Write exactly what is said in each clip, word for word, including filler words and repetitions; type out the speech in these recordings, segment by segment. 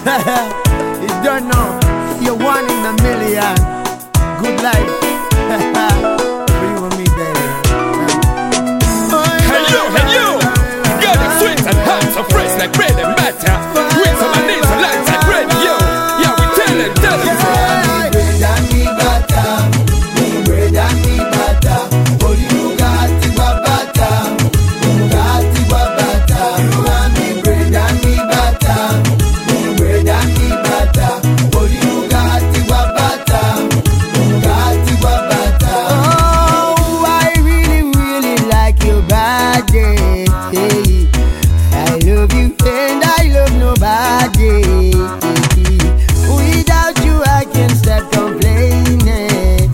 You don't know, you're one in a million. Good life. For you and me, baby. Hey yo, hey yo, girl, it's sweet and hot, so fresh like bread and butter. With some of these lights like bread, yo. Yeah, we tell it, tell it. Bread and me butter, me bread and me butter. Oh, you got to butter, you got to butter. You want me bread and me butter, me bread and me butter. Oh, you got to butter, you got to butter. Oh, I really, really like your body. I love you and I love nobody. Without you I can't stop complaining.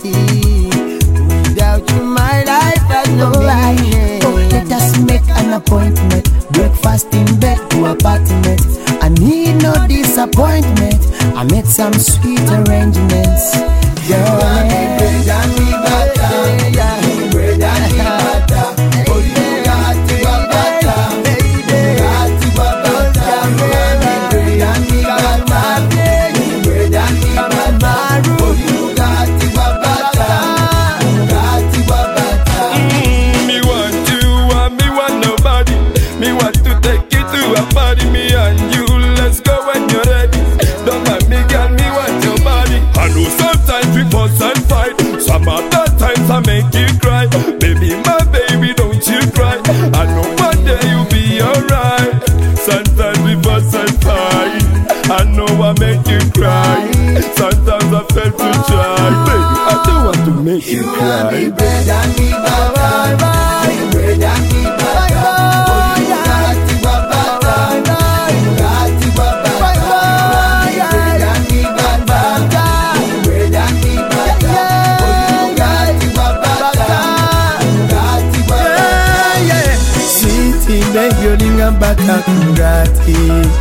Without you my life has no meaning. Oh, let us make an appointment. Breakfast in bed to apartment. I need no disappointment. I made some sweet arrangements. Girl, bread and me butter, yeah, bread and me butter. Oh, you got to butter, you got to butter. Bread and me butter, bread and me butter. Oh, you got to butter, you got to butter. Mm, me want you and me want nobody. Me want to take you to a party, me and you. Let's go when you're ready. Don't mind me, girl, me want your body. I know sometimes we fuss and fight. Some other times I make you cry. Baby, my baby, don't you cry. I know one day you'll be alright. Sometimes we fuss and fight. I know I make you cry. Sometimes I fail to try. Baby, I don't want to make you, You cry. want me bread and me butter, bread and me butter. Oh, you got to butter, you got to butter. Bread and me butter, bread and me butter. Oh, you got to butter, you got to butter. Sweetie, baby, olinga bata kungati.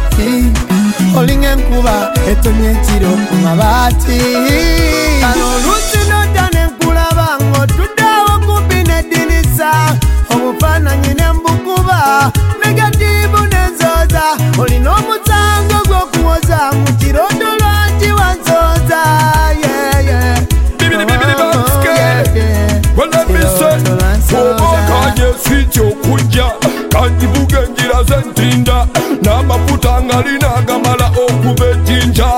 Olinga nkuba etonye ekiro ku mabati. Kano oluusi n'odda nkulaba ng'otuddewo kumpi n'eddirisa. Obufaananyi ne mbukuba negatiivu n'enzooza. Olina omusango gw'okuwoza mu kirooto lwaki wansooza. Yeah, yeah. Bibidi bibidi Oh, basket. yeah, yeah. Well, let me say, Kirooto lwansooza. oba kanye sityo kujja kandivuga enjira zentinda n'amafuta nga lina agamala okuba ejjinja